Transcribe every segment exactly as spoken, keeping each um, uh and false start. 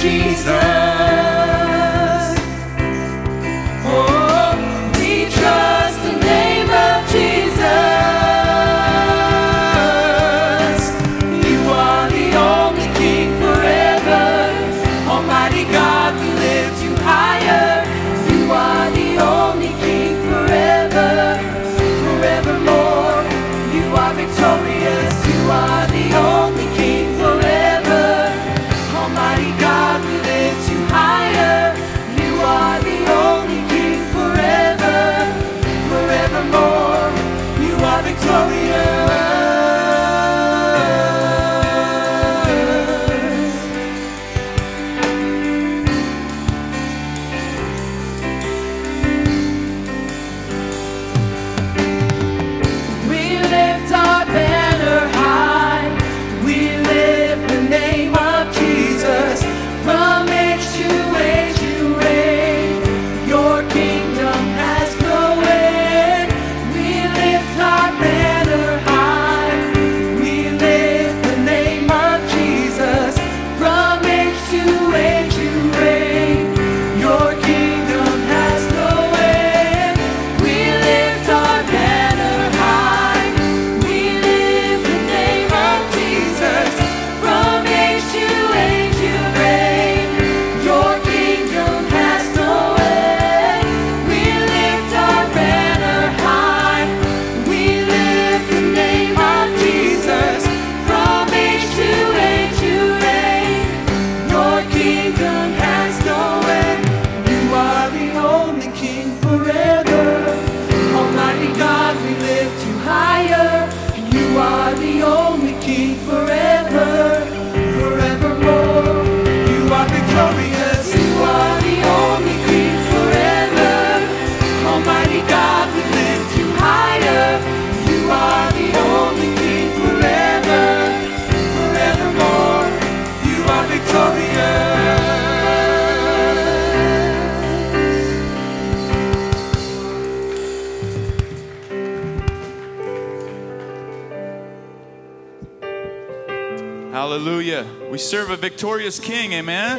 Hallelujah. We serve a victorious King, amen?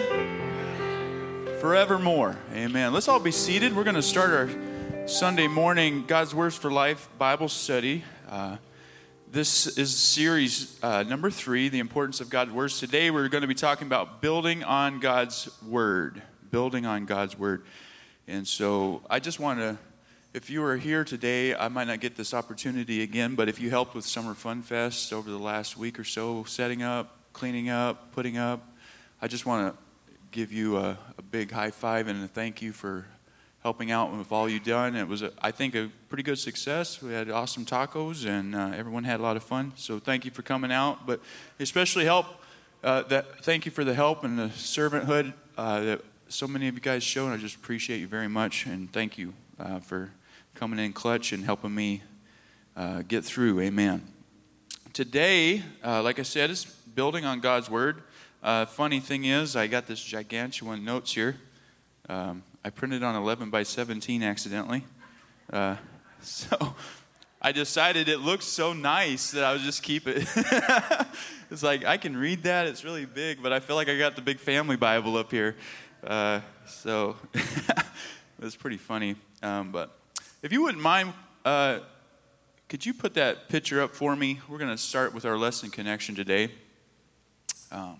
Forevermore, amen. Let's all be seated. We're going to start our Sunday morning God's Words for Life Bible study. Uh, this is series uh, number three, The Importance of God's Words. Today we're going to be talking about building on God's Word. Building on God's Word. And so I just want to, if you are here today, I might not get this opportunity again, but if you helped with Summer Fun Fest over the last week or so, setting up, cleaning up, putting up, I just want to give you a, a big high five and a thank you for helping out with all you've done. It was, a, I think, a pretty good success. We had awesome tacos, and uh, everyone had a lot of fun. So thank you for coming out, but especially help. Uh, that thank you for the help and the servanthood uh, that so many of you guys showed. I just appreciate you very much, and thank you uh, for coming in clutch and helping me uh, get through. Amen. Today, uh, like I said, is building on God's Word. Uh, funny thing is, I got this gigantuan notes here. Um, I printed on eleven by seventeen accidentally. Uh, so I decided it looks so nice that I would just keep it. It's like, I can read that. It's really big, but I feel like I got the big family Bible up here. Uh, so it was pretty funny. Um, but if you wouldn't mind, uh, could you put that picture up for me? We're going to start with our lesson connection today. Um,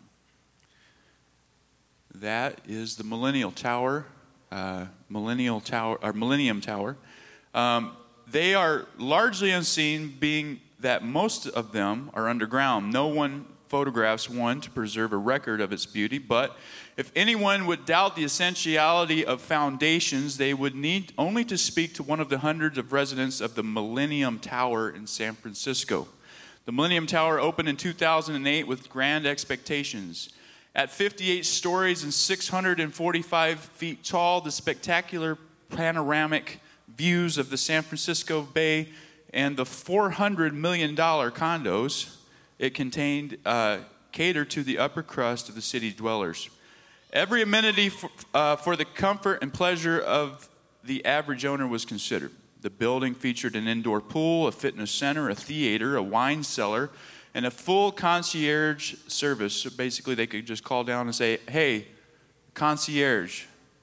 that is the Millennial Tower, uh, Millennial Tower, or Millennium Tower. Um, they are largely unseen, being that most of them are underground. No one photographs one to preserve a record of its beauty, but if anyone would doubt the essentiality of foundations, they would need only to speak to one of the hundreds of residents of the Millennium Tower in San Francisco. The Millennium Tower opened in two thousand eight with grand expectations. At fifty-eight stories and six hundred forty-five feet tall, the spectacular panoramic views of the San Francisco Bay and the four hundred million dollars condos it contained uh, catered to the upper crust of the city's dwellers. Every amenity for, uh, for the comfort and pleasure of the average owner was considered. The building featured an indoor pool, a fitness center, a theater, a wine cellar, and a full concierge service. So basically, they could just call down and say, hey, concierge,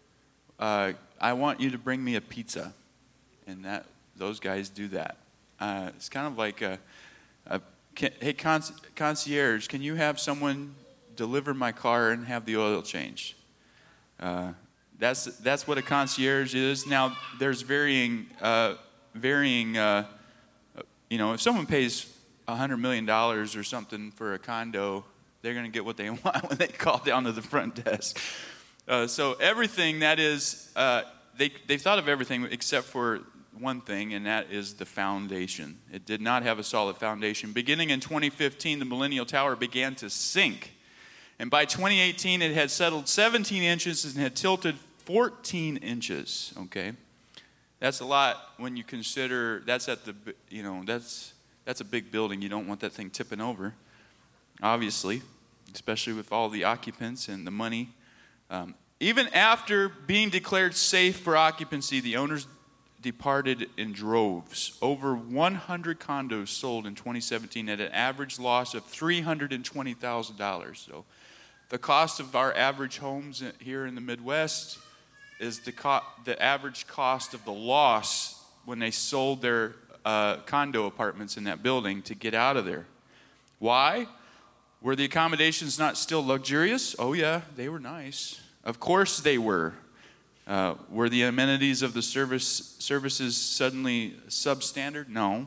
uh, I want you to bring me a pizza. And that those guys do that. Uh, it's kind of like, a, a, can, hey, con- concierge, can you have someone deliver my car and have the oil changed? Uh, that's that's what a concierge is. Now, there's varying, uh, varying. Uh, you know, if someone pays a hundred million dollars or something for a condo, they're going to get what they want when they call down to the front desk. Uh, so everything that is, uh, they they've thought of everything except for one thing, and that is the foundation. It did not have a solid foundation. Beginning in twenty fifteen, the Millennial Tower began to sink. And by twenty eighteen, it had settled seventeen inches and had tilted fourteen inches, okay? That's a lot when you consider that's at the, you know, that's that's a big building. You don't want that thing tipping over, obviously, especially with all the occupants and the money. Um, even after being declared safe for occupancy, the owners departed in droves. Over one hundred condos sold in twenty seventeen at an average loss of three hundred twenty thousand dollars. So the cost of our average homes here in the Midwest is the co- the average cost of the loss when they sold their uh, condo apartments in that building to get out of there. Why? Were the accommodations not still luxurious? Oh yeah, they were nice. Of course they were. Uh, were the amenities of the service services suddenly substandard? No.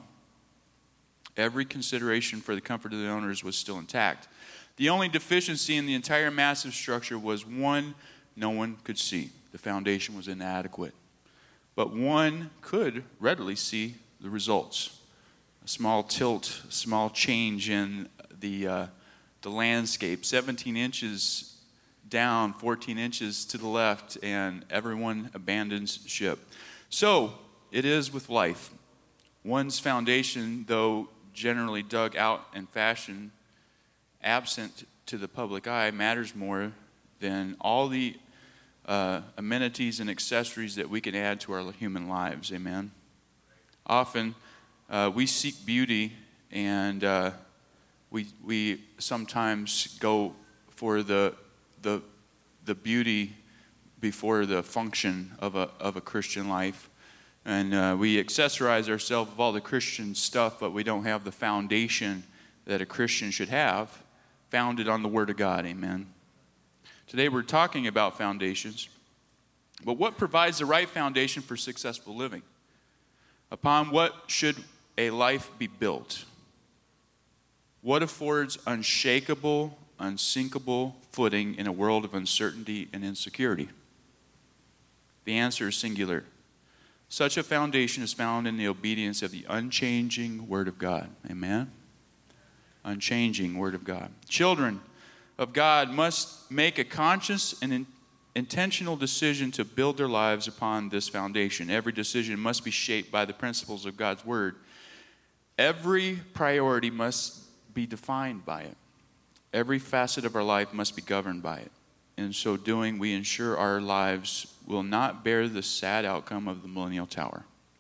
Every consideration for the comfort of the owners was still intact. The only deficiency in the entire massive structure was one no one could see. The foundation was inadequate. But one could readily see the results. A small tilt, a small change in the, uh, the landscape. seventeen inches down, fourteen inches to the left, and everyone abandons ship. So, it is with life. One's foundation, though generally dug out and fashioned absent to the public eye, matters more than all the uh, amenities and accessories that we can add to our human lives. Amen. Often uh, we seek beauty, and uh, we we sometimes go for the the the beauty before the function of a of a Christian life. And uh, we accessorize ourselves with all the Christian stuff, but we don't have the foundation that a Christian should have, founded on the Word of God. Amen. Today we're talking about foundations. But what provides the right foundation for successful living? Upon what should a life be built? What affords unshakable, unsinkable footing in a world of uncertainty and insecurity? The answer is singular. Such a foundation is found in the obedience of the unchanging Word of God. Amen? Unchanging Word of God. Children of God must make a conscious and in, intentional decision to build their lives upon this foundation. Every decision must be shaped by the principles of God's Word. Every priority must be defined by it. Every facet of our life must be governed by it. In so doing, we ensure our lives will not bear the sad outcome of the Millennial Tower,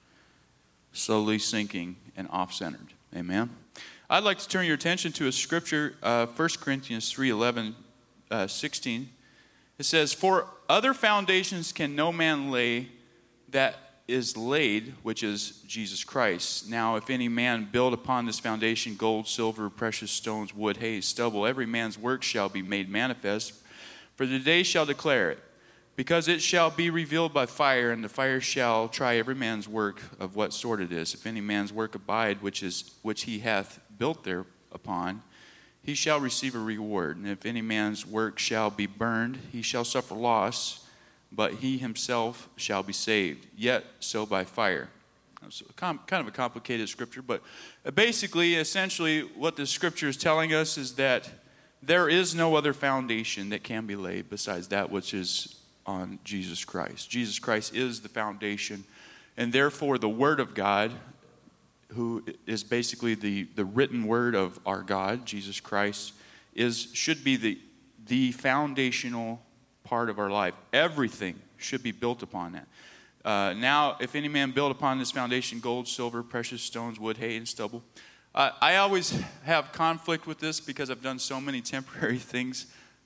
slowly sinking and off-centered. Amen? I'd like to turn your attention to a scripture, uh, First Corinthians three eleven, uh, sixteen. It says, "For other foundations can no man lay that is laid, which is Jesus Christ. Now, if any man build upon this foundation gold, silver, precious stones, wood, hay, stubble, every man's work shall be made manifest, for the day shall declare it, because it shall be revealed by fire, and the fire shall try every man's work of what sort it is. If any man's work abide, which is which he hath built thereupon, he shall receive a reward. And if any man's work shall be burned, he shall suffer loss, but he himself shall be saved, yet so by fire." So kind of a complicated scripture, but basically, essentially, what the scripture is telling us is that there is no other foundation that can be laid besides that which is on Jesus Christ. Jesus Christ is the foundation, and therefore the Word of God, who is basically the, the written word of our God, Jesus Christ, is should be the, the foundational part of our life. Everything should be built upon that. Uh, now, if any man build upon this foundation gold, silver, precious stones, wood, hay, and stubble. Uh, I always have conflict with this because I've done so many temporary things. Like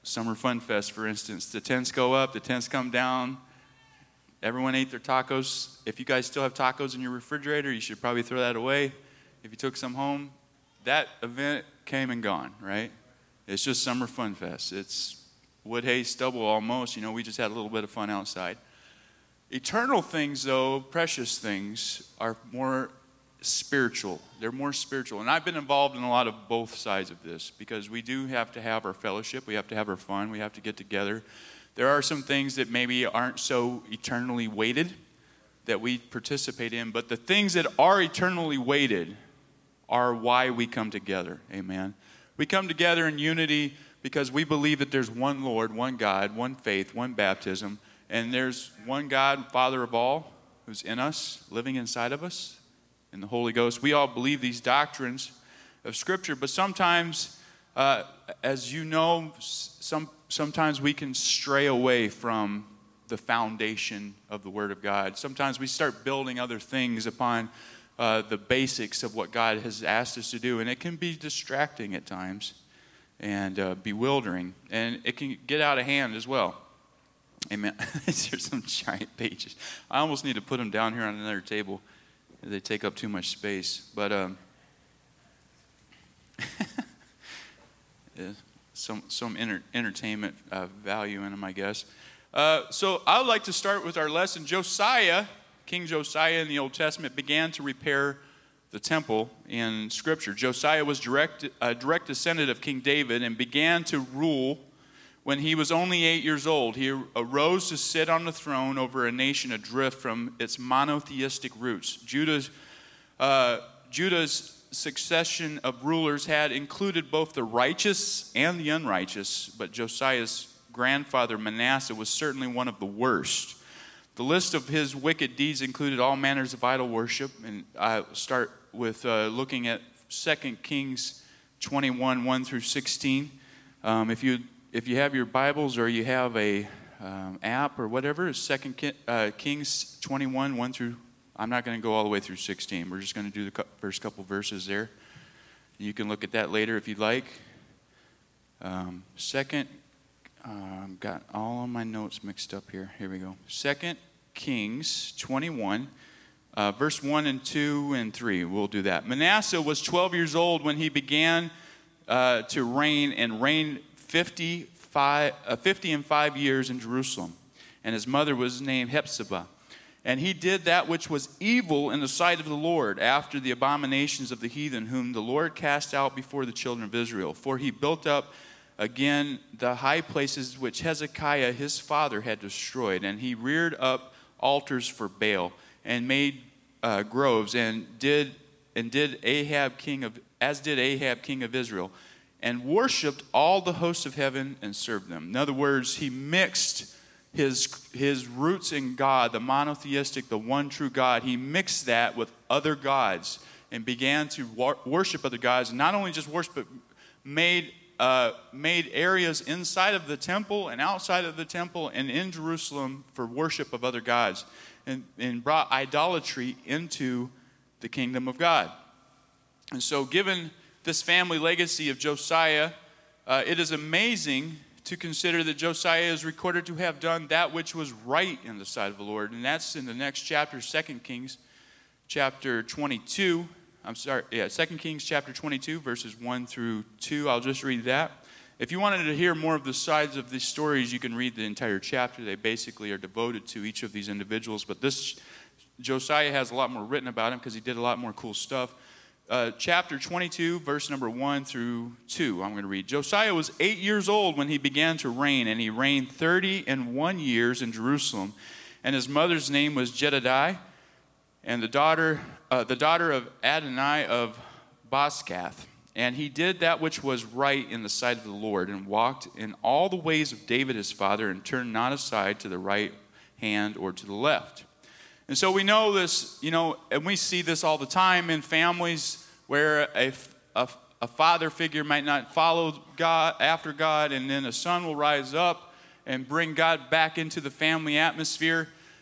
Summer Fun Fest, for instance. The tents go up, the tents come down. Everyone ate their tacos. If you guys still have tacos in your refrigerator, you should probably throw that away. If you took some home, that event came and gone, right? It's just Summer Fun Fest. It's wood, hay, stubble almost. You know, we just had a little bit of fun outside. Eternal things, though, precious things, are more spiritual. They're more spiritual. And I've been involved in a lot of both sides of this because we do have to have our fellowship. We have to have our fun. We have to get together. There are some things that maybe aren't so eternally weighted that we participate in. But the things that are eternally weighted are why we come together. Amen. We come together in unity because we believe that there's one Lord, one God, one faith, one baptism. And there's one God, Father of all, who's in us, living inside of us. In the Holy Ghost. We all believe these doctrines of Scripture, but sometimes, uh, as you know, some sometimes we can stray away from the foundation of the Word of God. Sometimes we start building other things upon uh, the basics of what God has asked us to do, and it can be distracting at times and uh, bewildering, and it can get out of hand as well. Amen. These are some giant pages. I almost need to put them down here on another table. They take up too much space. But um, yeah, some some enter, entertainment uh, value in them, I guess. Uh, so I would like to start with our lesson. Josiah, King Josiah in the Old Testament, began to repair the temple in Scripture. Josiah was direct, a direct descendant of King David and began to rule when he was only eight years old. He arose to sit on the throne over a nation adrift from its monotheistic roots. Judah's, uh, Judah's succession of rulers had included both the righteous and the unrighteous, but Josiah's grandfather Manasseh was certainly one of the worst. The list of his wicked deeds included all manners of idol worship, and I'll start with uh, looking at Second Kings twenty-one, one through sixteen. Um, if you If you have your Bibles or you have a um, app or whatever, it's Second uh, Kings twenty-one, one through, I'm not going to go all the way through sixteen. We're just going to do the first couple verses there. You can look at that later if you'd like. Um, second, uh, got all of my notes mixed up here. Here we go. Second Kings twenty-one, uh, verse one and two and three. We'll do that. Manasseh was twelve years old when he began uh, to reign and reigned fifty-five, uh, fifty and five years in Jerusalem, and his mother was named Hephzibah. And he did that which was evil in the sight of the Lord, after the abominations of the heathen, whom the Lord cast out before the children of Israel. For he built up again the high places which Hezekiah his father had destroyed, and he reared up altars for Baal, and made uh, groves, and did and did Ahab king of as did Ahab king of Israel, and worshipped all the hosts of heaven and served them. In other words, he mixed his his roots in God, the monotheistic, the one true God. He mixed that with other gods and began to wor- worship other gods. And not only just worship, but made uh, made areas inside of the temple and outside of the temple and in Jerusalem for worship of other gods, and, and brought idolatry into the kingdom of God. And so, given this family legacy of Josiah, uh, it is amazing to consider that Josiah is recorded to have done that which was right in the sight of the Lord. And that's in the next chapter, Second Kings chapter twenty-two. I'm sorry, yeah, Second Kings chapter twenty-two, verses one through two. I'll just read that. If you wanted to hear more of the sides of these stories, you can read the entire chapter. They basically are devoted to each of these individuals. But this, Josiah has a lot more written about him because he did a lot more cool stuff. Uh, chapter twenty-two, verse number one through two, I'm going to read. Josiah was eight years old when he began to reign, and he reigned thirty and one years in Jerusalem. And his mother's name was Jedidiah, and the daughter, uh, the daughter of Adonai of Bozkath. And he did that which was right in the sight of the Lord, and walked in all the ways of David his father, and turned not aside to the right hand or to the left. And so we know this, you know, and we see this all the time in families where a, a, a father figure might not follow God after God, and then a son will rise up and bring God back into the family atmosphere.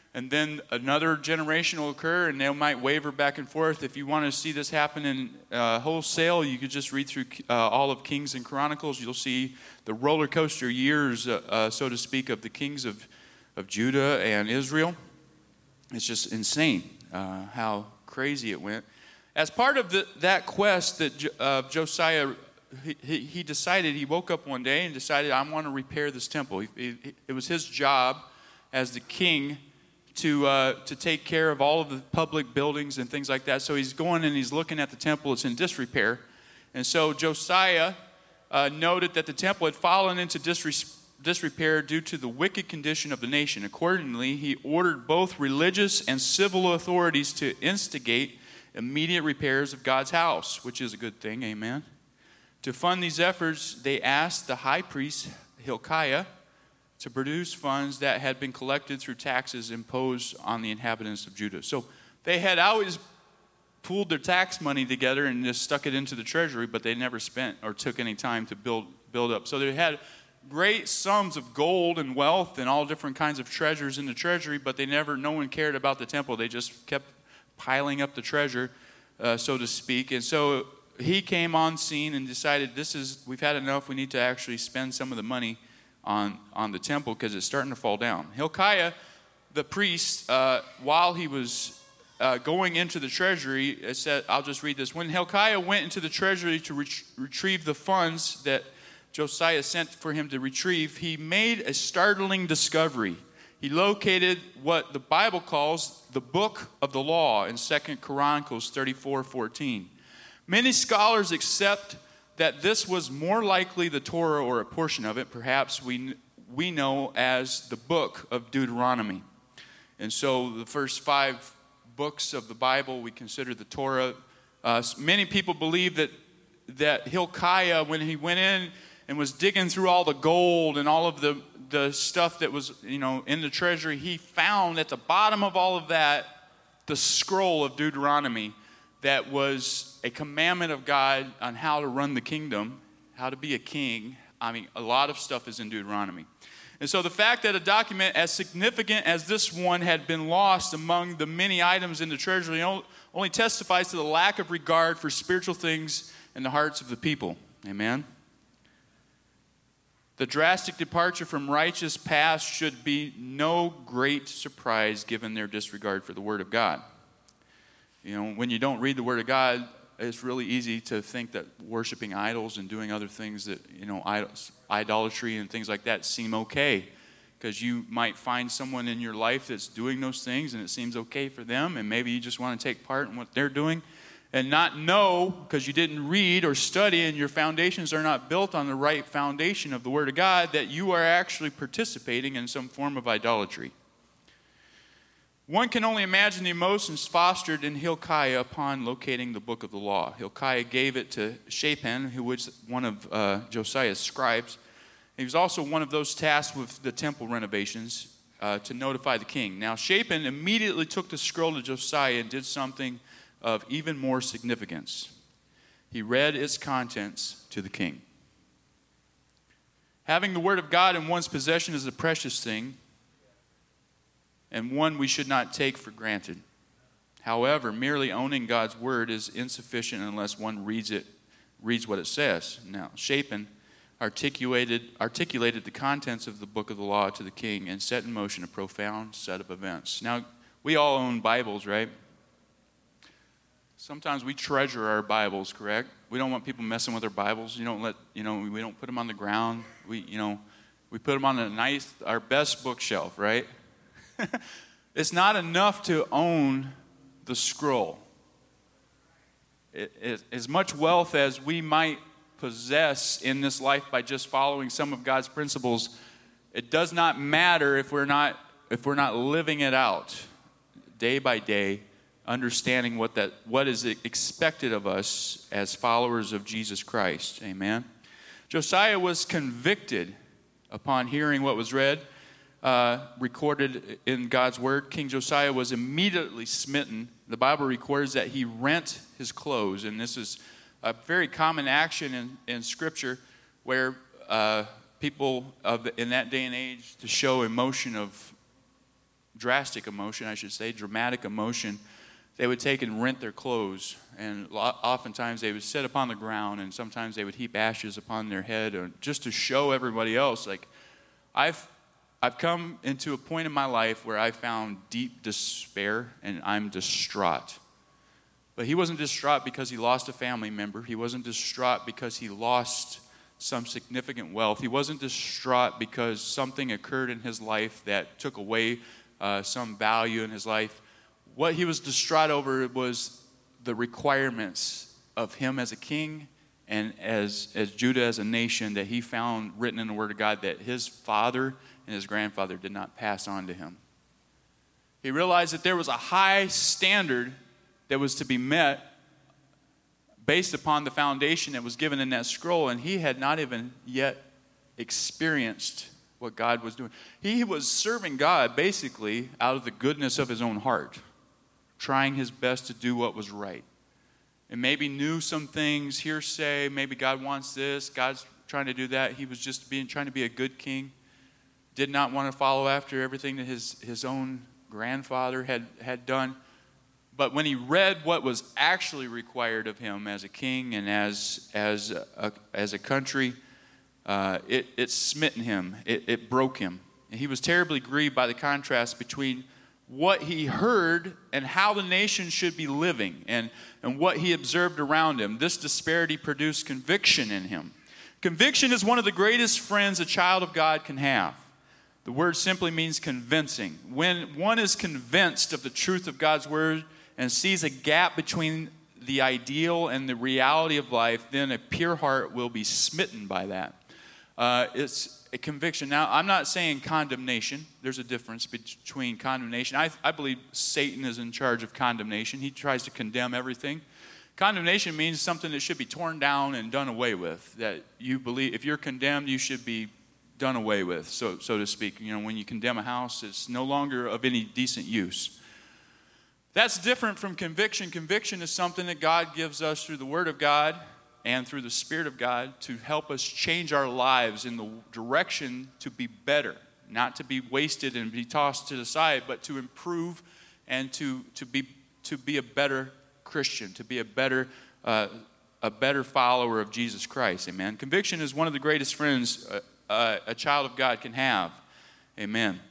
And then another generation will occur, and they might waver back and forth. If you want to see this happen in uh, wholesale, you could just read through uh, all of Kings and Chronicles. You'll see the roller coaster years, uh, uh, so to speak, of the kings of, of Judah and Israel. It's just insane uh, how crazy it went. As part of the, that quest that uh, Josiah, he, he, he decided, he woke up one day and decided, I want to repair this temple. He, he, it was his job as the king to uh, to take care of all of the public buildings and things like that. So he's going and he's looking at the temple. It's in disrepair. And so Josiah uh, noted that the temple had fallen into disre- disrepair due to the wicked condition of the nation. Accordingly, he ordered both religious and civil authorities to instigate immediate repairs of God's house, which is a good thing, amen. To fund these efforts, they asked the high priest Hilkiah to produce funds that had been collected through taxes imposed on the inhabitants of Judah. So they had always pooled their tax money together and just stuck it into the treasury, but they never spent or took any time to build build up. So they had great sums of gold and wealth and all different kinds of treasures in the treasury, but they never, no one cared about the temple. They just kept piling up the treasure, uh, so to speak. And so he came on scene and decided, this is, we've had enough. We need to actually spend some of the money on, on the temple because it's starting to fall down. Hilkiah, the priest, uh, while he was uh, going into the treasury, it said, I'll just read this. When Hilkiah went into the treasury to ret- retrieve the funds that Josiah sent for him to retrieve, he made a startling discovery. He located what the Bible calls the book of the law in Second Chronicles thirty-four fourteen. Many scholars accept that this was more likely the Torah or a portion of it, perhaps we we know as the book of Deuteronomy. And so the first five books of the Bible we consider the Torah. Uh, many people believe that that Hilkiah, when he went in and was digging through all the gold and all of the, the stuff that was, you know, in the treasury, he found at the bottom of all of that the scroll of Deuteronomy that was a commandment of God on how to run the kingdom, how to be a king. I mean, a lot of stuff is in Deuteronomy. And so the fact that a document as significant as this one had been lost among the many items in the treasury only testifies to the lack of regard for spiritual things in the hearts of the people. Amen? The drastic departure from righteous paths should be no great surprise given their disregard for the Word of God. You know, when you don't read the Word of God, it's really easy to think that worshiping idols and doing other things that, you know, idols, idolatry and things like that seem okay. Because you might find someone in your life that's doing those things and it seems okay for them, and maybe you just want to take part in what they're doing and not know, because you didn't read or study and your foundations are not built on the right foundation of the Word of God, that you are actually participating in some form of idolatry. One can only imagine the emotions fostered in Hilkiah upon locating the book of the law. Hilkiah gave it to Shaphan, who was one of uh, Josiah's scribes. He was also one of those tasked with the temple renovations uh, to notify the king. Now, Shaphan immediately took the scroll to Josiah and did something of even more significance. He read its contents to the king. Having the Word of God in one's possession is a precious thing, and one we should not take for granted. However, merely owning God's Word is insufficient unless one reads it, reads what it says. Now, Shaphan articulated, articulated the contents of the book of the law to the king and set in motion a profound set of events. Now, we all own Bibles, right? Sometimes we treasure our Bibles, correct? We don't want people messing with our Bibles. You don't let, you know, we don't put them on the ground. We, you know, we put them on a nice, our best bookshelf, right? It's not enough to own the scroll. It, it, as much wealth as we might possess in this life by just following some of God's principles, it does not matter if we're not if we're not living it out day by day, understanding what that what is expected of us as followers of Jesus Christ. Amen. Josiah was convicted upon hearing what was read. Uh, recorded in God's Word. King Josiah was immediately smitten. The Bible records that he rent his clothes, and this is a very common action in, in Scripture where uh, people of in that day and age, to show emotion of drastic emotion, I should say, dramatic emotion, they would take and rent their clothes. And oftentimes they would sit upon the ground, and sometimes they would heap ashes upon their head, or just to show everybody else, like, I've I've come into a point in my life where I found deep despair, and I'm distraught. But he wasn't distraught because he lost a family member. He wasn't distraught because he lost some significant wealth. He wasn't distraught because something occurred in his life that took away uh, some value in his life. What he was distraught over was the requirements of him as a king and as, as Judah as a nation that he found written in the Word of God that his father and his grandfather did not pass on to him. He realized that there was a high standard that was to be met based upon the foundation that was given in that scroll, and he had not even yet experienced what God was doing. He was serving God basically out of the goodness of his own heart, trying his best to do what was right. And maybe knew some things, hearsay, maybe God wants this, God's trying to do that. He was just being trying to be a good king. Did not want to follow after everything that his, his own grandfather had, had done. But when he read what was actually required of him as a king and as as a, as a country, uh, it, it smitten him. It, it broke him. And he was terribly grieved by the contrast between what he heard and how the nation should be living and, and what he observed around him. This disparity produced conviction in him. Conviction is one of the greatest friends a child of God can have. The word simply means convincing. When one is convinced of the truth of God's word and sees a gap between the ideal and the reality of life, then a pure heart will be smitten by that. Uh, it's a conviction. Now, I'm not saying condemnation. There's a difference between condemnation. I, I believe Satan is in charge of condemnation. He tries to condemn everything. Condemnation means something that should be torn down and done away with. That you believe, if you're condemned, you should be done away with, so so to speak. You know, when you condemn a house, it's no longer of any decent use. That's different from conviction. Conviction is something that God gives us through the Word of God and through the Spirit of God to help us change our lives in the direction to be better, not to be wasted and be tossed to the side, but to improve and to to be to be a better Christian, to be a better uh, a better follower of Jesus Christ. Amen. Conviction is one of the greatest friends Uh, Uh, a child of God can have. Amen.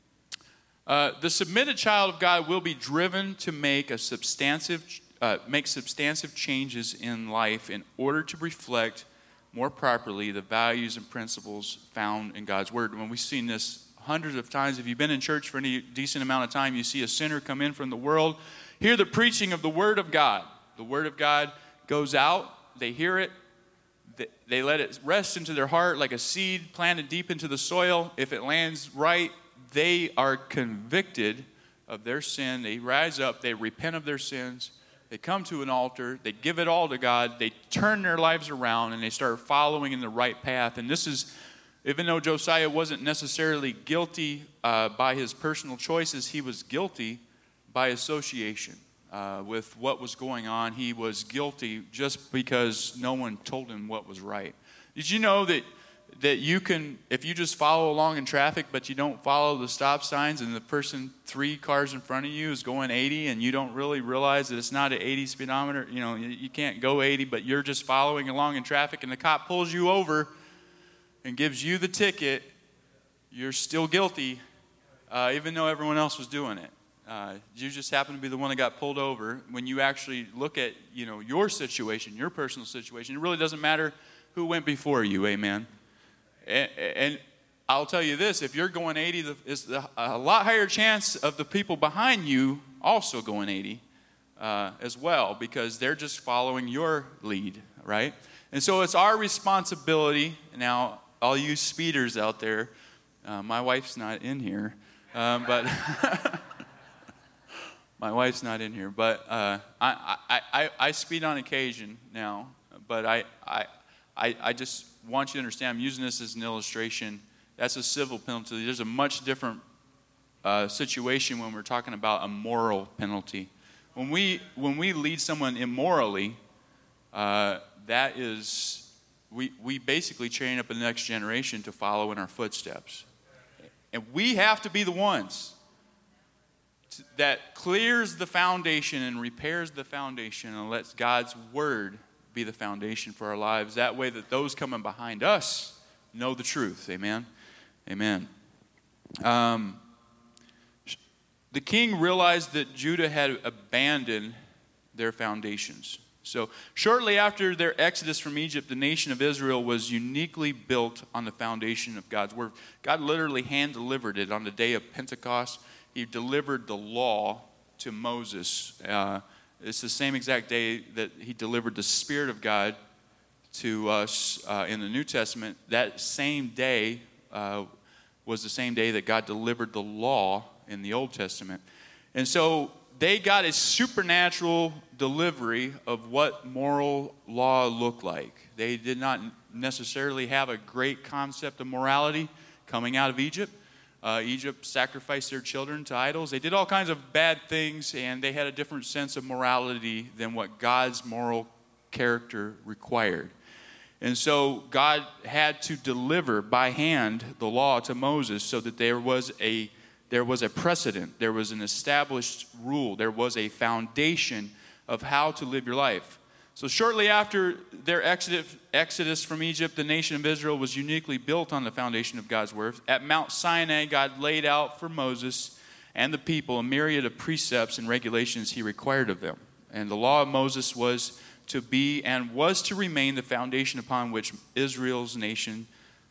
Uh, the submitted child of God will be driven to make a substantive, uh, make substantive changes in life in order to reflect more properly the values and principles found in God's Word. When we've seen this hundreds of times, if you've been in church for any decent amount of time, you see a sinner come in from the world, hear the preaching of the Word of God. The Word of God goes out, they hear it, they let it rest into their heart like a seed planted deep into the soil. If it lands right, they are convicted of their sin. They rise up, they repent of their sins, they come to an altar, they give it all to God, they turn their lives around, and they start following in the right path. And this is, even though Josiah wasn't necessarily guilty uh, by his personal choices, he was guilty by association. Uh, with what was going on. He was guilty just because no one told him what was right. Did you know that that you can, if you just follow along in traffic, but you don't follow the stop signs, and the person three cars in front of you is going eighty, and you don't really realize that it's not an eighty speedometer, you know, you, you can't go eighty, but you're just following along in traffic, and the cop pulls you over and gives you the ticket, you're still guilty, uh, even though everyone else was doing it. Uh, you just happen to be the one that got pulled over. When you actually look at, you know, your situation, your personal situation, it really doesn't matter who went before you, amen. And, and I'll tell you this, if you're going eighty, it's a lot higher chance of the people behind you also going eighty uh, as well, because they're just following your lead, right? And so it's our responsibility. Now, all you speeders out there, uh, my wife's not in here, um, but... My wife's not in here, but uh, I, I, I, I speed on occasion now, but I, I, I, I just want you to understand, I'm using this as an illustration. That's a civil penalty. There's a much different uh, situation when we're talking about a moral penalty. When we, when we lead someone immorally, uh, that is, we, we basically train up the next generation to follow in our footsteps. And we have to be the ones that clears the foundation and repairs the foundation and lets God's word be the foundation for our lives. That way that those coming behind us know the truth. Amen? Amen. Um, the king realized that Judah had abandoned their foundations. So shortly after their exodus from Egypt, the nation of Israel was uniquely built on the foundation of God's word. God literally hand-delivered it on the day of Pentecost. He delivered the law to Moses. Uh, it's the same exact day that he delivered the Spirit of God to us uh, in the New Testament. That same day uh, was the same day that God delivered the law in the Old Testament. And so they got a supernatural delivery of what moral law looked like. They did not necessarily have a great concept of morality coming out of Egypt. Uh, Egypt sacrificed their children to idols. They did all kinds of bad things, and they had a different sense of morality than what God's moral character required. And so God had to deliver by hand the law to Moses so that there was a there was a precedent, there was an established rule, there was a foundation of how to live your life. So shortly after their exodus, exodus from Egypt, the nation of Israel was uniquely built on the foundation of God's word. At Mount Sinai, God laid out for Moses and the people a myriad of precepts and regulations he required of them. And the law of Moses was to be and was to remain the foundation upon which Israel's nation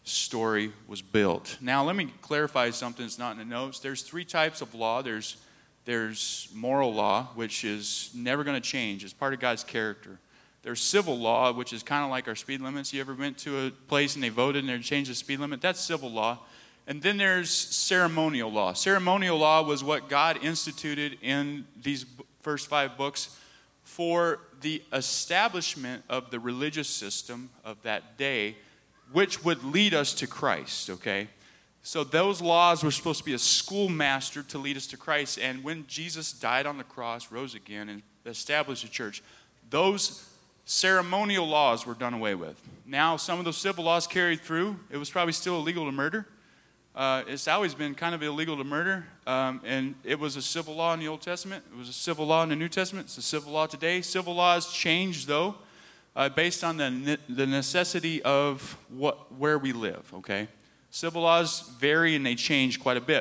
story was built. Now, let me clarify something that's not in the notes. There's three types of law. There's, there's moral law, which is never going to change. It's part of God's character. There's civil law, which is kind of like our speed limits. You ever went to a place and they voted and they changed the speed limit? That's civil law. And then there's ceremonial law. Ceremonial law was what God instituted in these first five books for the establishment of the religious system of that day, which would lead us to Christ, okay? So those laws were supposed to be a schoolmaster to lead us to Christ. And when Jesus died on the cross, rose again, and established a church, those ceremonial laws were done away with. Now, some of those civil laws carried through. It was probably still illegal to murder. Uh, it's always been kind of illegal to murder. Um, and it was a civil law in the Old Testament. It was a civil law in the New Testament. It's a civil law today. Civil laws change, though. Uh, based on the ne- the necessity of what where we live, okay? Civil laws vary and they change quite a bit.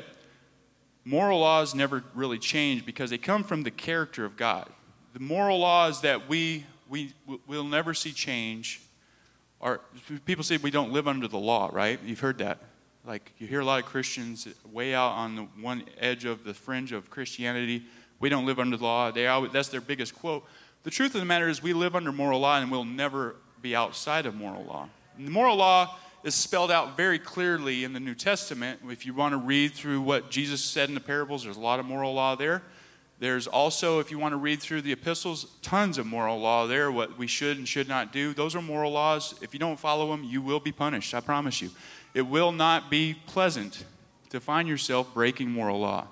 Moral laws never really change because they come from the character of God. The moral laws that we we will never see change are, people say we don't live under the law, right? You've heard that. Like, you hear a lot of Christians way out on the one edge of the fringe of Christianity. We don't live under the law. They always, that's their biggest quote. The truth of the matter is we live under moral law and we'll never be outside of moral law. And the moral law is spelled out very clearly in the New Testament. If you want to read through what Jesus said in the parables, there's a lot of moral law there. There's also, if you want to read through the epistles, tons of moral law there, what we should and should not do. Those are moral laws. If you don't follow them, you will be punished, I promise you. It will not be pleasant to find yourself breaking moral law.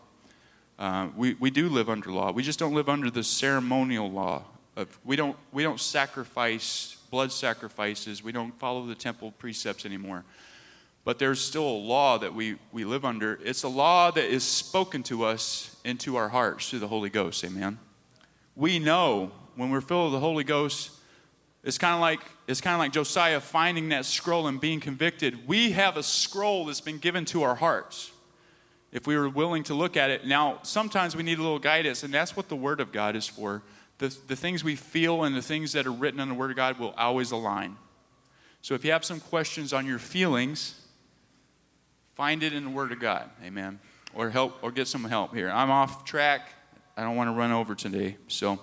Uh, we, we do live under law. We just don't live under the ceremonial law. Of, we don't we don't sacrifice blood sacrifices. We don't follow the temple precepts anymore. But there's still a law that we, we live under. It's a law that is spoken to us into our hearts through the Holy Ghost. Amen. We know when we're filled with the Holy Ghost, it's kind of like it's kind of like Josiah finding that scroll and being convicted. We have a scroll that's been given to our hearts. If we were willing to look at it. Now, sometimes we need a little guidance, and that's what the Word of God is for. The, the things we feel and the things that are written in the Word of God will always align. So if you have some questions on your feelings, find it in the Word of God. Amen. Or help, or get some help here. I'm off track. I don't want to run over today. So,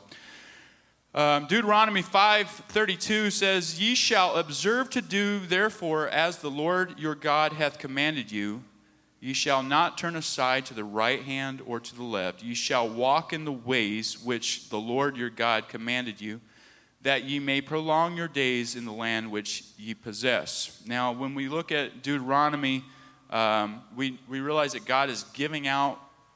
um, Deuteronomy five thirty-two says, "Ye shall observe to do, therefore, as the Lord your God hath commanded you. Ye shall not turn aside to the right hand or to the left. Ye shall walk in the ways which the Lord your God commanded you, that ye may prolong your days in the land which ye possess." Now, when we look at Deuteronomy, um, we, we realize that God is giving out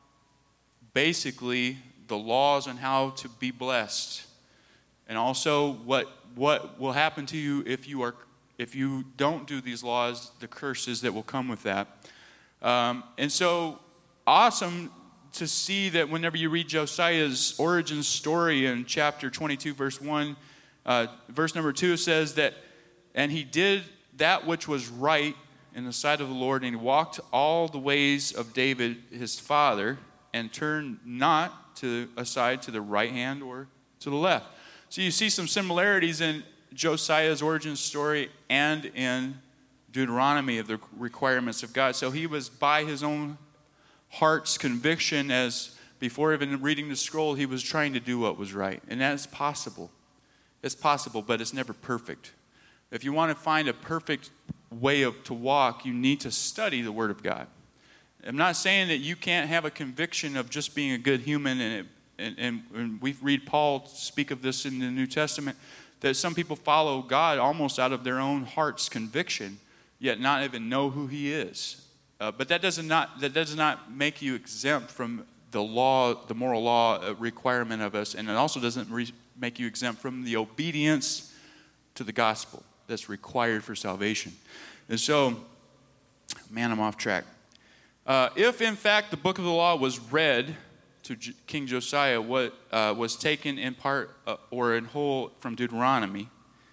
basically the laws on how to be blessed. And also what what will happen to you if you are if you don't do these laws, the curses that will come with that. Um, and so, awesome to see that whenever you read Josiah's origin story in chapter twenty-two, verse one, uh, verse number two, it says that, and he did that which was right in the sight of the Lord, and he walked all the ways of David his father, and turned not to aside to the right hand or to the left. So you see some similarities in Josiah's origin story and in Deuteronomy of the requirements of God. So he was by his own heart's conviction, as before even reading the scroll, he was trying to do what was right. And that is possible. It's possible, but it's never perfect. If you want to find a perfect way of, to walk, you need to study the Word of God. I'm not saying that you can't have a conviction of just being a good human, and, it, and, and, and we read Paul speak of this in the New Testament, that some people follow God almost out of their own heart's conviction, yet not even know who He is. Uh, but that does not that does not make you exempt from the law, the moral law requirement of us, and it also doesn't re- make you exempt from the obedience to the gospel that's required for salvation. And so, man, I'm off track. Uh, if, in fact, the book of the law was read to J- King Josiah, what uh, was taken in part uh, or in whole from Deuteronomy,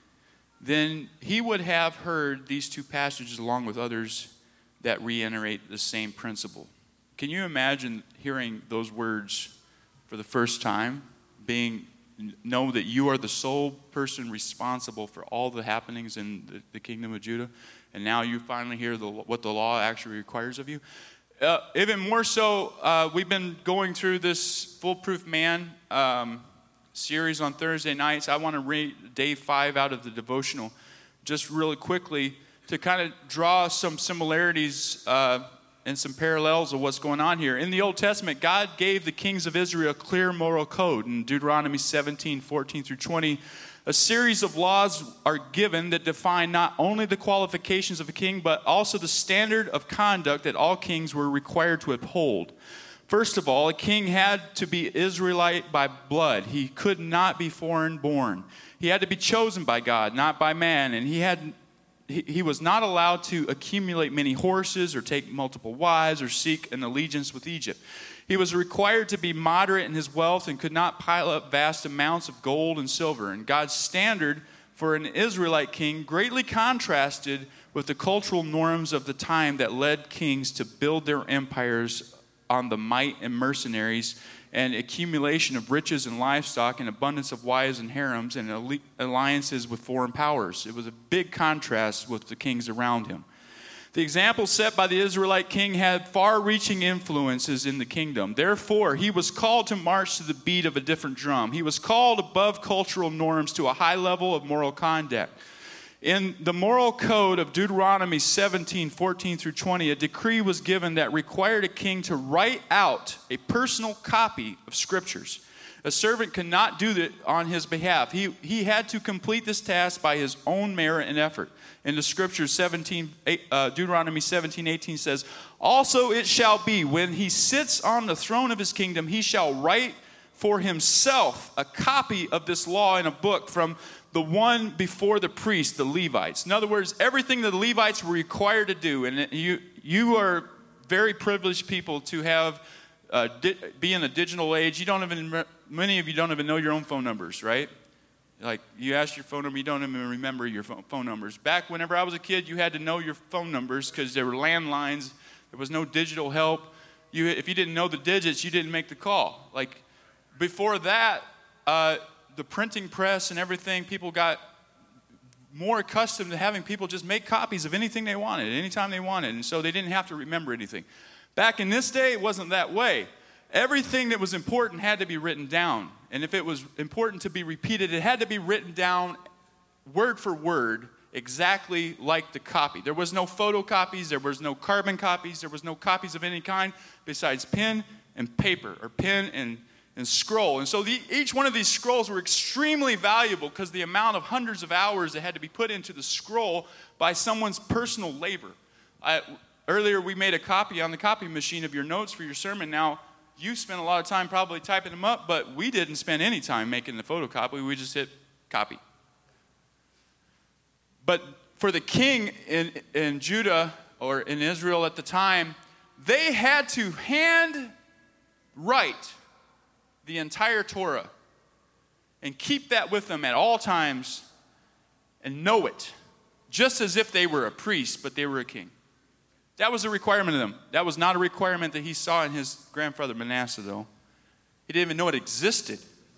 then he would have heard these two passages along with others that reiterate the same principle. Can you imagine hearing those words for the first time, being know that you are the sole person responsible for all the happenings in the, the kingdom of Judah, and now you finally hear the, what the law actually requires of you? Uh, even more so, uh, we've been going through this Foolproof Man um, series on Thursday nights. I want to read day five out of the devotional just really quickly to kind of draw some similarities uh, and some parallels of what's going on here. In the Old Testament, God gave the kings of Israel a clear moral code. In Deuteronomy seventeen, fourteen through twenty, a series of laws are given that define not only the qualifications of a king, but also the standard of conduct that all kings were required to uphold. First of all, a king had to be Israelite by blood. He could not be foreign born. He had to be chosen by God, not by man, and he had He, he was not allowed to accumulate many horses or take multiple wives or seek an allegiance with Egypt. He was required to be moderate in his wealth and could not pile up vast amounts of gold and silver. And God's standard for an Israelite king greatly contrasted with the cultural norms of the time that led kings to build their empires on the might and mercenaries and accumulation of riches and livestock and abundance of wives and harems and alliances with foreign powers. It was a big contrast with the kings around him. The example set by the Israelite king had far-reaching influences in the kingdom. Therefore, he was called to march to the beat of a different drum. He was called above cultural norms to a high level of moral conduct. In the moral code of Deuteronomy seventeen, fourteen through twenty, a decree was given that required a king to write out a personal copy of scriptures. A servant could not do that on his behalf. He, he had to complete this task by his own merit and effort. In the scriptures, seventeen, uh, Deuteronomy seventeen, eighteen says, "Also it shall be, when he sits on the throne of his kingdom, he shall write for himself a copy of this law in a book from the one before the priests, the Levites." In other words, everything that the Levites were required to do, and you you are very privileged people to have uh, di- be in a digital age. You don't even many of you don't even know your own phone numbers, right? Like, you ask your phone number, you don't even remember your phone, phone numbers. Back whenever I was a kid, you had to know your phone numbers because there were landlines. There was no digital help. You, if you didn't know the digits, you didn't make the call. Like, before that, uh, the printing press and everything, people got more accustomed to having people just make copies of anything they wanted, anytime they wanted, and so they didn't have to remember anything. Back in this day, it wasn't that way. Everything that was important had to be written down, and if it was important to be repeated, it had to be written down word for word, exactly like the copy. There was no photocopies, there was no carbon copies, there was no copies of any kind besides pen and paper, or pen and and scroll. And so the, each one of these scrolls were extremely valuable because the amount of hundreds of hours that had to be put into the scroll by someone's personal labor. I, earlier we made a copy on the copy machine of your notes for your sermon. Now, you spent a lot of time probably typing them up, but we didn't spend any time making the photocopy. We just hit copy. But for the king in, in Judah or in Israel at the time, they had to hand write the entire Torah and keep that with them at all times and know it, just as if they were a priest, but they were a king. That was a requirement of them. That was not a requirement that he saw in his grandfather Manasseh, though. He didn't even know it existed.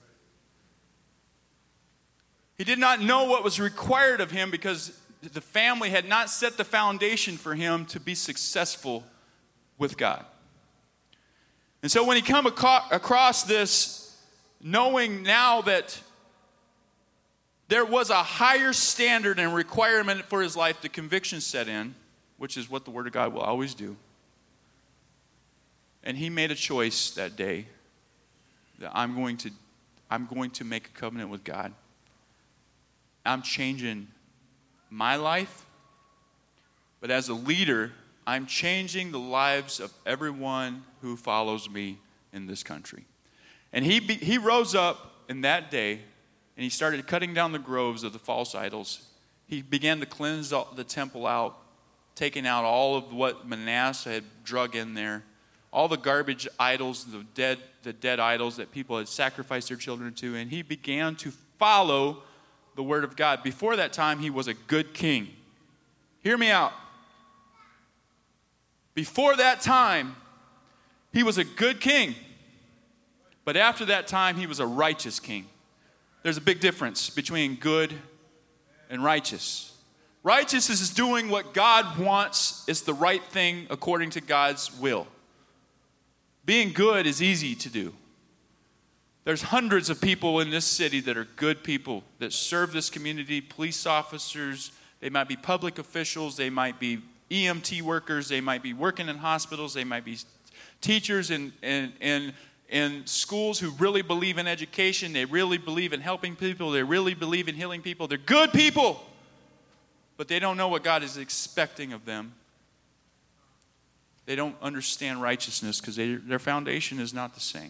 He did not know what was required of him because the family had not set the foundation for him to be successful with God. And so when he come aco- across this, knowing now that there was a higher standard and requirement for his life, the conviction set in, which is what the Word of God will always do. And he made a choice that day that I'm going to, I'm going to make a covenant with God. I'm changing my life, but as a leader, I'm changing the lives of everyone who follows me in this country. And he be, he rose up in that day, and he started cutting down the groves of the false idols. He began to cleanse the temple out, taking out all of what Manasseh had drug in there, all the garbage idols, the dead, the dead idols that people had sacrificed their children to, and he began to follow the Word of God. Before that time, he was a good king. Hear me out. Before that time, he was a good king. But after that time, he was a righteous king. There's a big difference between good and righteous. Righteous is doing what God wants. It's the right thing according to God's will. Being good is easy to do. There's hundreds of people in this city that are good people that serve this community, police officers, they might be public officials, they might be E M T workers, they might be working in hospitals, they might be teachers in, in, in, in schools who really believe in education, they really believe in helping people, they really believe in healing people. They're good people, but they don't know what God is expecting of them. They don't understand righteousness because their foundation is not the same.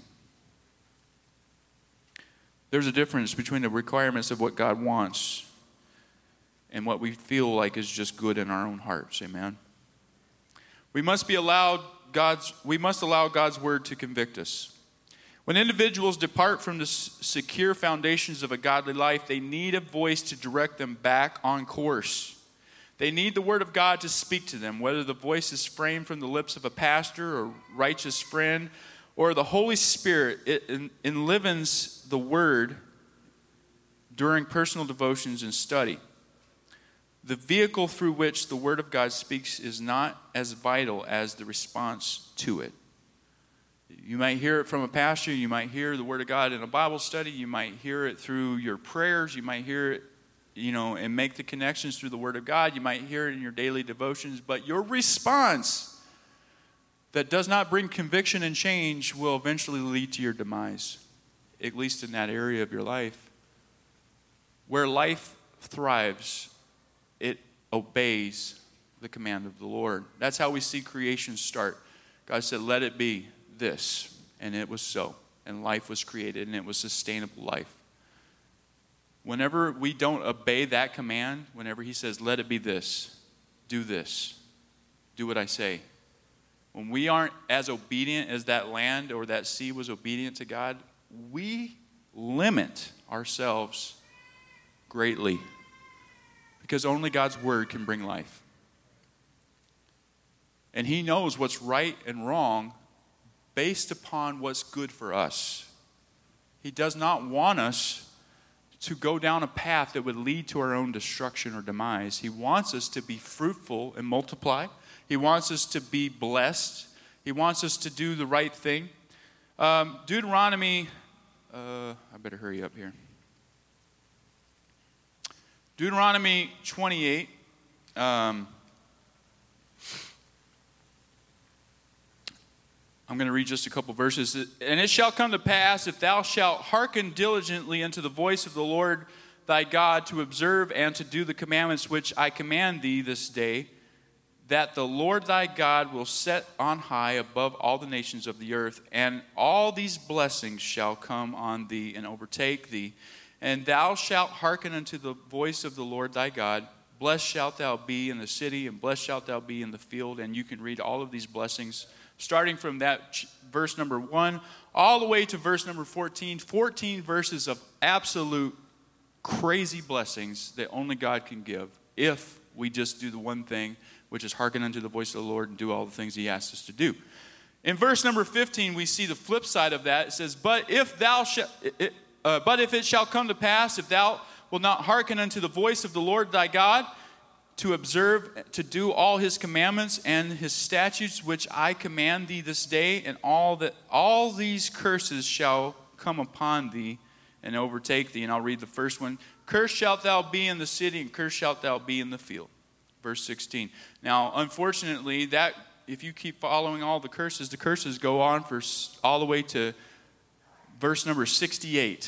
There's a difference between the requirements of what God wants and what we feel like is just good in our own hearts. Amen. We must be allowed God's we must allow God's word to convict us. When individuals depart from the secure foundations of a godly life, they need a voice to direct them back on course. They need the word of God to speak to them, whether the voice is framed from the lips of a pastor or righteous friend, or the Holy Spirit. It enlivens the Word during personal devotions and study. The vehicle through which the Word of God speaks is not as vital as the response to it. You might hear it from a pastor. You might hear the Word of God in a Bible study. You might hear it through your prayers. You might hear it, you know, and make the connections through the Word of God. You might hear it in your daily devotions. But your response that does not bring conviction and change will eventually lead to your demise, at least in that area of your life. Where life thrives, it obeys the command of the Lord. That's how we see creation start. God said, let it be this, and it was so. And life was created, and it was sustainable life. Whenever we don't obey that command, whenever he says, let it be this, do this, do what I say, when we aren't as obedient as that land or that sea was obedient to God, we limit ourselves greatly because only God's word can bring life. And he knows what's right and wrong based upon what's good for us. He does not want us to go down a path that would lead to our own destruction or demise. He wants us to be fruitful and multiply. He wants us to be blessed. He wants us to do the right thing. Um, Deuteronomy, uh, I better hurry up here. Deuteronomy twenty-eight. Um, I'm going to read just a couple verses. And it shall come to pass, if thou shalt hearken diligently unto the voice of the Lord thy God, to observe and to do the commandments which I command thee this day, that the Lord thy God will set on high above all the nations of the earth, and all these blessings shall come on thee and overtake thee. And thou shalt hearken unto the voice of the Lord thy God. Blessed shalt thou be in the city, and blessed shalt thou be in the field. And you can read all of these blessings starting from that ch- verse number one all the way to verse number fourteen. fourteen verses of absolute crazy blessings that only God can give if we just do the one thing, which is hearken unto the voice of the Lord and do all the things he asks us to do. In verse number fifteen, we see the flip side of that. It says, But if thou shalt, uh, but if it shall come to pass, if thou wilt not hearken unto the voice of the Lord thy God, to observe, to do all his commandments and his statutes, which I command thee this day, and all that all these curses shall come upon thee and overtake thee. And I'll read the first one. Cursed shalt thou be in the city, and cursed shalt thou be in the field. Verse sixteen. Now, unfortunately, that if you keep following all the curses, the curses go on for all the way to verse number sixty-eight.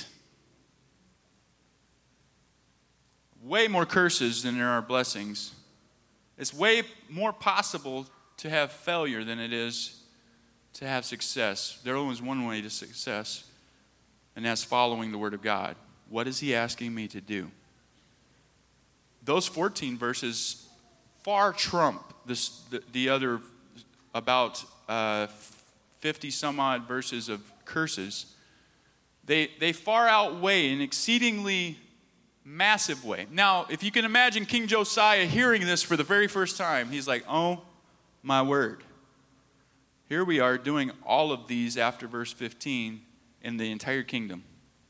Way more curses than there are blessings. It's way more possible to have failure than it is to have success. There only is one way to success, and that's following the Word of God. What is he asking me to do? Those fourteen verses far trump this, the, the other about uh, fifty some odd verses of curses. They, they far outweigh an exceedingly massive way. Now, if you can imagine King Josiah hearing this for the very first time, he's like, oh my word. Here we are doing all of these after verse fifteen in the entire kingdom.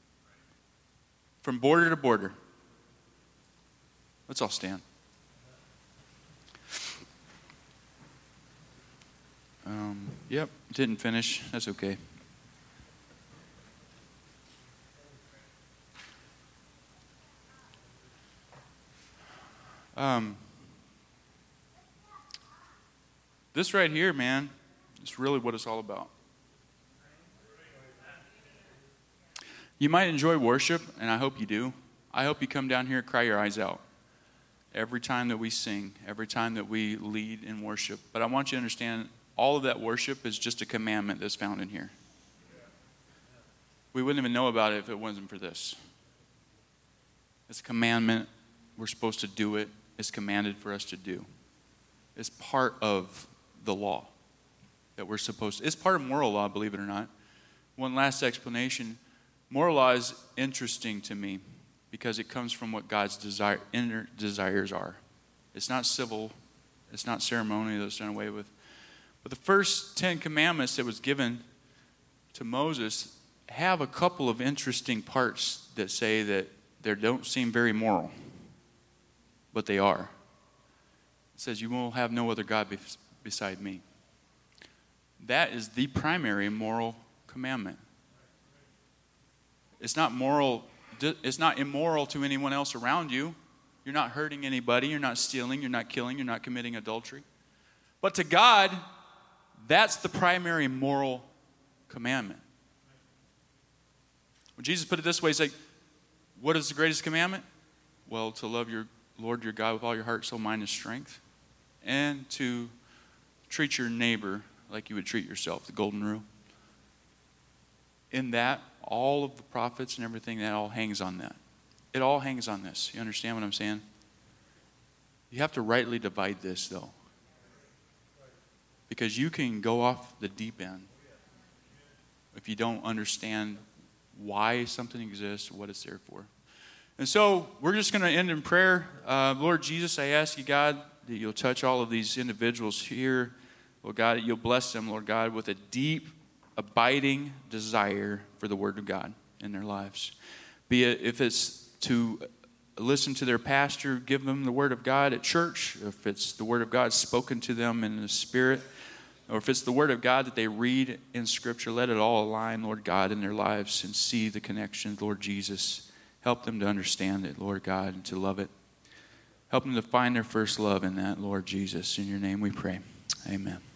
From border to border. Let's all stand. Um, yep, didn't finish. That's okay. Um, this right here, man, is really what it's all about. You might enjoy worship, and I hope you do. I hope you come down here and cry your eyes out every time that we sing, every time that we lead in worship. But I want you to understand, all of that worship is just a commandment that's found in here. We wouldn't even know about it if it wasn't for this. It's a commandment. We're supposed to do it. It's commanded for us to do. It's part of the law that we're supposed to. It's part of moral law, believe it or not. One last explanation. Moral law is interesting to me because it comes from what God's desire, inner desires are. It's not civil. It's not ceremonial that's done away with. But the first Ten Commandments that was given to Moses have a couple of interesting parts that say that they don't seem very moral. But they are. It says, you will have no other God be- beside me. That is the primary moral commandment. It's not moral, it's not immoral to anyone else around you. You're not hurting anybody, you're not stealing, you're not killing, you're not committing adultery. But to God, that's the primary moral commandment. When Jesus put it this way, he's like, what is the greatest commandment? Well, to love your Lord your God with all your heart, soul, mind, and strength. And to treat your neighbor like you would treat yourself, the golden rule. In that, all of the prophets and everything, that all hangs on that. It all hangs on this. You understand what I'm saying? You have to rightly divide this, though. Because you can go off the deep end if you don't understand why something exists, what it's there for. And so we're just going to end in prayer. Uh, Lord Jesus, I ask you, God, that you'll touch all of these individuals here. Lord God, that you'll bless them, Lord God, with a deep, abiding desire for the Word of God in their lives. Be it if it's to listen to their pastor, give them the Word of God at church, if it's the Word of God spoken to them in the Spirit, or if it's the Word of God that they read in Scripture, let it all align, Lord God, in their lives and see the connection, Lord Jesus. Help them to understand it, Lord God, and to love it. Help them to find their first love in that, Lord Jesus. In your name we pray. Amen.